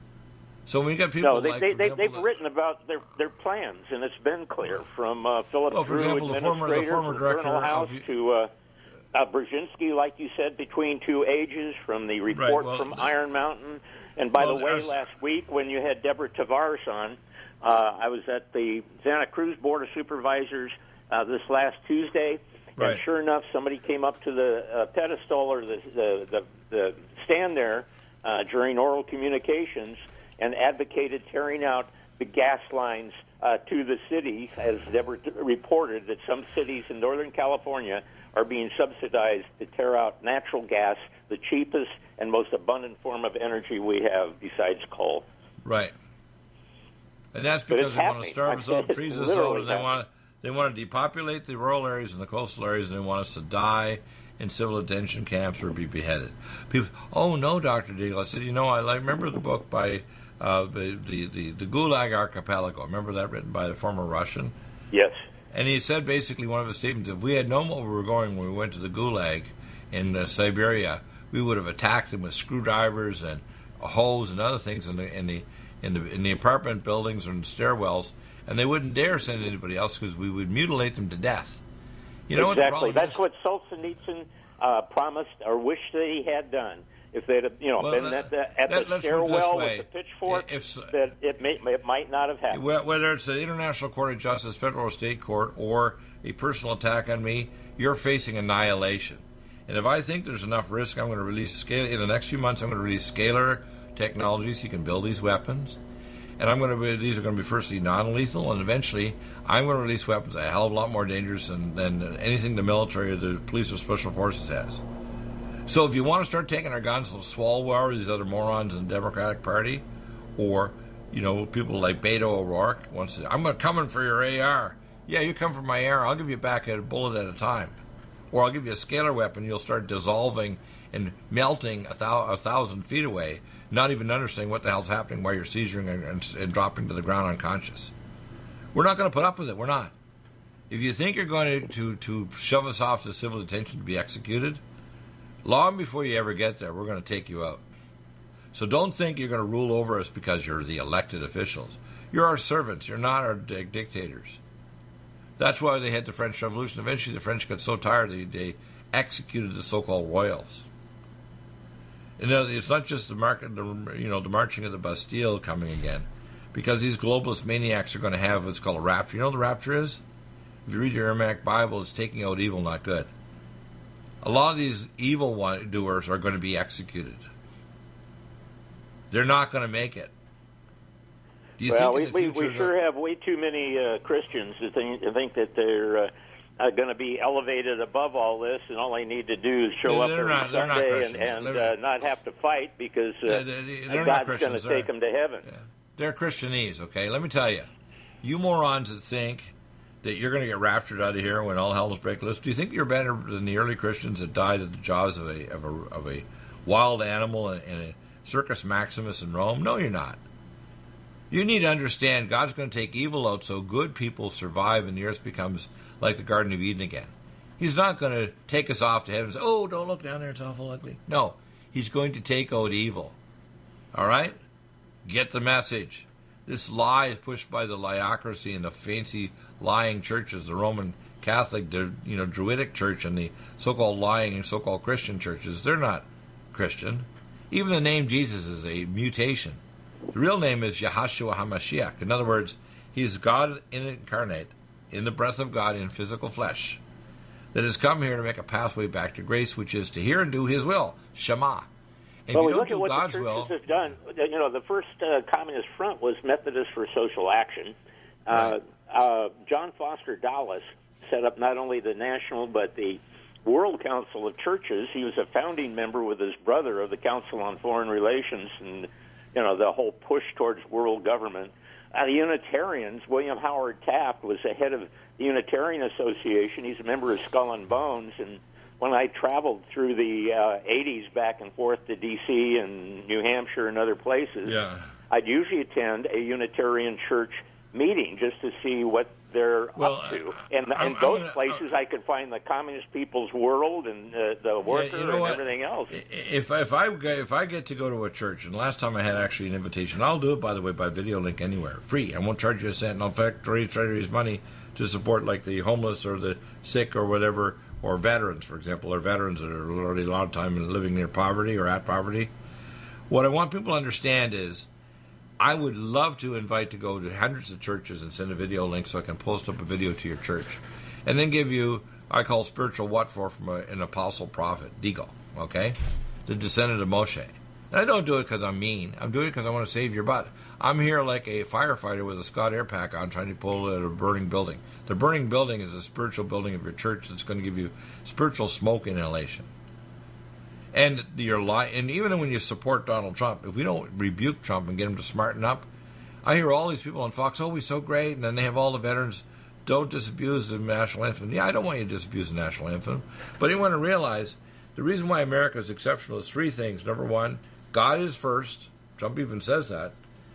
So when we got people no, they, like, they, for they, example, they've the, written about their, their plans, and it's been clear from uh, Philip well, for Drew, example, the former, the former from director Colonel House of, to uh, uh, Brzezinski, like you said, between two ages, from the report right, well, from the, Iron Mountain. And by well, the way, was, last week when you had Deborah Tavares on, uh, I was at the Santa Cruz Board of Supervisors uh, this last Tuesday, right. and sure enough, somebody came up to the uh, pedestal or the, the, the, the stand there uh, during oral communications and advocated tearing out the gas lines uh, to the city, as Deborah t- reported that some cities in Northern California are being subsidized to tear out natural gas, the cheapest and most abundant form of energy we have besides coal. Right. And that's because they happening. want to starve us out, freeze us out, and they want, they want to depopulate the rural areas and the coastal areas, and they want us to die in civil detention camps or be beheaded. People, oh no, Doctor Deagle. I said, you know, I like, remember the book by uh, the, the, the, the Gulag Archipelago. Remember that, written by the former Russian? Yes. And he said basically one of his statements, if we had known where we were going when we went to the Gulag in uh, Siberia, we would have attacked them with screwdrivers and a hose and other things in the in the in the, in the apartment buildings and stairwells, and they wouldn't dare send anybody else because we would mutilate them to death. You know exactly. What That's is? what Solzhenitsyn uh, promised or wished that he had done. If they'd have, you know, well, been uh, at the, at let, the stairwell with the pitchfork, if, that it, may, it might not have happened. Whether it's an International Court of Justice, federal or state court, or a personal attack on me, you're facing annihilation. And if I think there's enough risk, I'm going to release scale in the next few months. I'm going to release scalar technologies. You can build these weapons, and I'm going to be, these are going to be firstly non-lethal, and eventually I'm going to release weapons a hell of a lot more dangerous than, than anything the military or the police or special forces has. So if you want to start taking our guns to Swalwell or these other morons in the Democratic Party, or you know people like Beto O'Rourke wants to, I'm going to come in for your A R. Yeah, you come for my A R, I'll give you back a bullet at a time. Or I'll give you a scalar weapon, you'll start dissolving and melting a, thou- a thousand feet away, not even understanding what the hell's happening while you're seizuring and, and, and dropping to the ground unconscious. We're not going to put up with it. We're not. If you think you're going to, to, to shove us off to civil detention to be executed, long before you ever get there, we're going to take you out. So don't think you're going to rule over us because you're the elected officials. You're our servants. You're not our di- dictators. That's why they had the French Revolution. Eventually, the French got so tired they, they executed the so-called royals. You know, it's not just the market, the, you know, the marching of the Bastille coming again, because these globalist maniacs are going to have what's called a rapture. You know what the rapture is? If you read your Aramaic Bible, it's taking out evil, not good. A lot of these evil one, doers are going to be executed. They're not going to make it. Do you well, think we, in the we, we sure the, have way too many uh, Christians to think, to think that they're uh, uh, going to be elevated above all this, and all they need to do is show up every not, Sunday and, and uh, not have to fight because uh, they're, they're God's going to take them to heaven. Yeah. They're Christianese, okay? Let me tell you. You morons that think that you're going to get raptured out of here when all hell is breaking loose, do you think you're better than the early Christians that died at the jaws of a of a, of a wild animal in, in a Circus Maximus in Rome? No, you're not. You need to understand God's going to take evil out so good people survive and the earth becomes like the Garden of Eden again. He's not going to take us off to heaven and say, oh, don't look down there, it's awful ugly. No, he's going to take out evil. All right? Get the message. This lie is pushed by the liocracy and the fancy lying churches, the Roman Catholic, the you know Druidic Church, and the so-called lying and so-called Christian churches. They're not Christian. Even the name Jesus is a mutation. The real name is Yahashua HaMashiach. In other words, he is God incarnate, in the breath of God in physical flesh, that has come here to make a pathway back to grace, which is to hear and do his will, Shema. And well, if we you look don't at what do God's the churches will, have done. You know, the first uh, Communist Front was Methodist for Social Action. Uh, uh, John Foster Dulles set up not only the national but the World Council of Churches. He was a founding member with his brother of the Council on Foreign Relations and, you know, the whole push towards world government. Uh, the Unitarians, William Howard Taft was the head of the Unitarian Association. He's a member of Skull and Bones. And when I traveled through the uh, eighties back and forth to D C and New Hampshire and other places, yeah. I'd usually attend a Unitarian church meeting just to see what they're well, up to. Uh, and I'm, in those gonna, places, uh, I could find the Communist People's World and uh, the Worker yeah, you know and what? everything else. If if I if I get to go to a church, and last time I had actually an invitation, I'll do it by the way by video link anywhere, free. I won't charge you a cent. And in fact, try to raise money to support like the homeless or the sick or whatever, or veterans, for example, or veterans that are already a lot of time living near poverty or at poverty. What I want people to understand is, I would love to invite to go to hundreds of churches and send a video link so I can post up a video to your church. And then give you, I call spiritual what for from a, an apostle prophet, Deagle, okay? The descendant of Moshe. And I don't do it because I'm mean. I'm doing it because I want to save your butt. I'm here like a firefighter with a Scott Air Pack on trying to pull at a burning building. The burning building is a spiritual building of your church that's going to give you spiritual smoke inhalation. And your lie, and even when you support Donald Trump, if we don't rebuke Trump and get him to smarten up, I hear all these people on Fox, oh, he's so great, and then they have all the veterans don't disabuse the national anthem. Yeah, I don't want you to disabuse the national anthem. But you want to realize the reason why America is exceptional is three things. Number one, God is first. Trump even says that.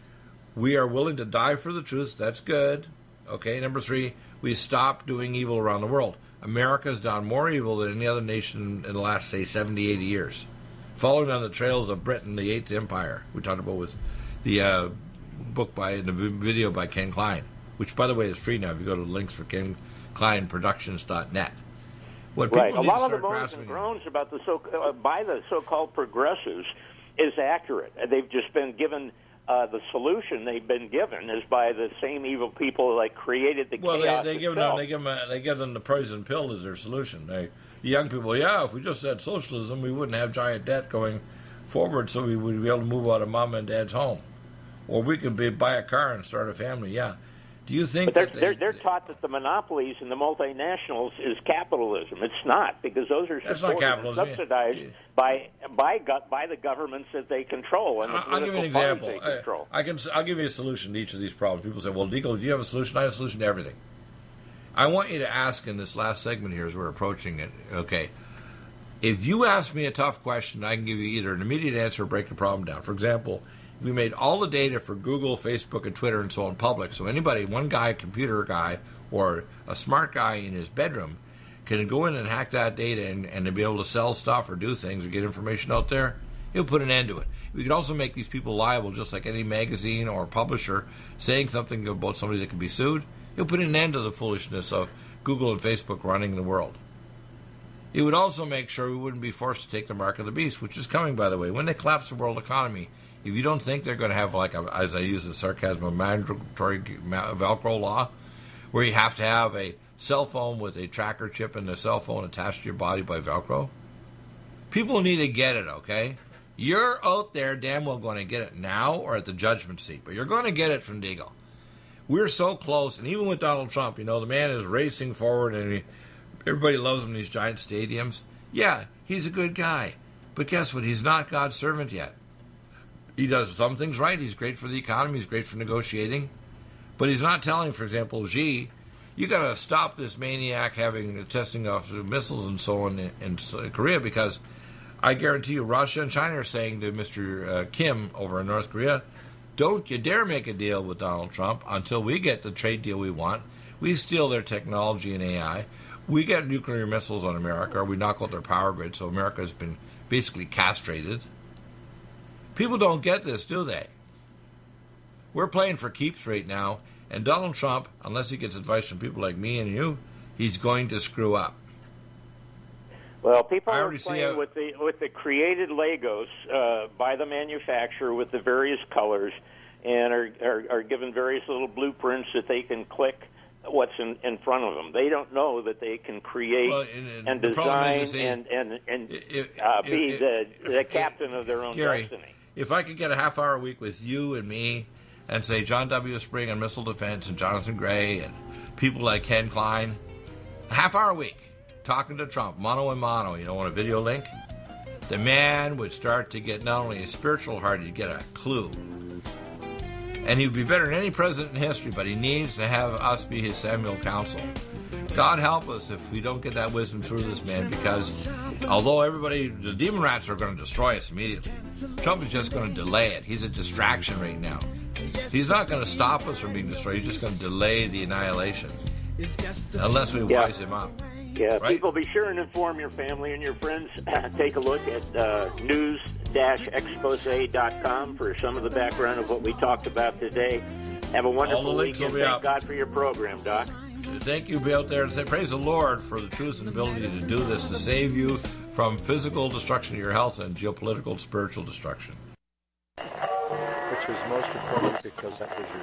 We are willing to die for the truth. That's good. Okay, number three, we stop doing evil around the world. America has done more evil than any other nation in the last, say, seventy, eighty years. Following on the trails of Britain, the Eighth Empire. We talked about with the uh, book by, the video by Ken Klein, which, by the way, is free now if you go to links for ken klein productions dot net. What right. A lot of the moans and groans about the so uh, by the so-called progressives is accurate. They've just been given uh, the solution they've been given is by the same evil people that created the well, chaos. Well, they, they give them they give them they give them the poison pill as their solution. They, the young people, yeah, if we just had socialism, we wouldn't have giant debt going forward, so we would be able to move out of mom and dad's home, or we could be, buy a car and start a family. Yeah. Do you think but they're, that they, they're, they're taught that the monopolies and the multinationals is capitalism? It's not, because those are That's not capitalism. subsidized yeah. by by by the governments that they control and the I'll give you an example. They control. I, I can I'll give you a solution to each of these problems. People say, "Well, Deagle, do you have a solution?" I have a solution to everything. I want you to ask in this last segment here as we're approaching it. Okay, if you ask me a tough question, I can give you either an immediate answer or break the problem down. For example, if we made all the data for Google, Facebook, and Twitter and so on public, so anybody, one guy, a computer guy, or a smart guy in his bedroom can go in and hack that data and, and to be able to sell stuff or do things or get information out there, he'll put an end to it. We could also make these people liable, just like any magazine or publisher saying something about somebody that can be sued. He'll put an end to the foolishness of Google and Facebook running the world. It would also make sure we wouldn't be forced to take the mark of the beast, which is coming, by the way. When they collapse the world economy, if you don't think they're going to have, like, a, as I use the sarcasm, a mandatory Velcro law, where you have to have a cell phone with a tracker chip and a cell phone attached to your body by Velcro, people need to get it, okay? You're out there damn well going to get it now or at the judgment seat, but you're going to get it from Deagle. We're so close, and even with Donald Trump, you know, the man is racing forward, and he, everybody loves him in these giant stadiums. Yeah, he's a good guy, but guess what? He's not God's servant yet. He does some things right. He's great for the economy. He's great for negotiating. But he's not telling, for example, Xi, you got to stop this maniac having testing off missiles and so on in, in Korea, because I guarantee you Russia and China are saying to Mister Uh, Kim over in North Korea, don't you dare make a deal with Donald Trump until we get the trade deal we want. We steal their technology and A I. We get nuclear missiles on America, or we knock out their power grid, so America has been basically castrated. People don't get this, do they? We're playing for keeps right now, and Donald Trump, unless he gets advice from people like me and you, he's going to screw up. Well, people I are already see playing a- with the with the created Legos uh, by the manufacturer with the various colors, and are, are are given various little blueprints that they can click what's in, in front of them. They don't know that they can create Well, and- and and the problem design is, is and and and If- uh, if- be if- the the if- captain of their own Gary, destiny. if I could get a half hour a week with you and me, and say John W. Spring on missile defense and Jonathan Gray and people like Ken Klein, a half hour a week, talking to Trump, mano a mano, you know, on a video link, the man would start to get not only a spiritual heart, he'd get a clue. And he'd be better than any president in history, but he needs to have us be his Samuel counsel. God help us if we don't get that wisdom through this man, because although everybody, the demon rats are going to destroy us immediately, Trump is just going to delay it. He's a distraction right now. He's not going to stop us from being destroyed. He's just going to delay the annihilation unless we Yeah. wise him up. Yeah, Right. people, be sure and inform your family and your friends. Take a look at uh, news dash expose dot com for some of the background of what we talked about today. Have a All wonderful the links weekend. will be Thank up. God for your program, Doc. Thank you. Be out there and say, praise the Lord for the truth and ability to do this, to save you from physical destruction of your health and geopolitical and spiritual destruction. Which was most important because that was your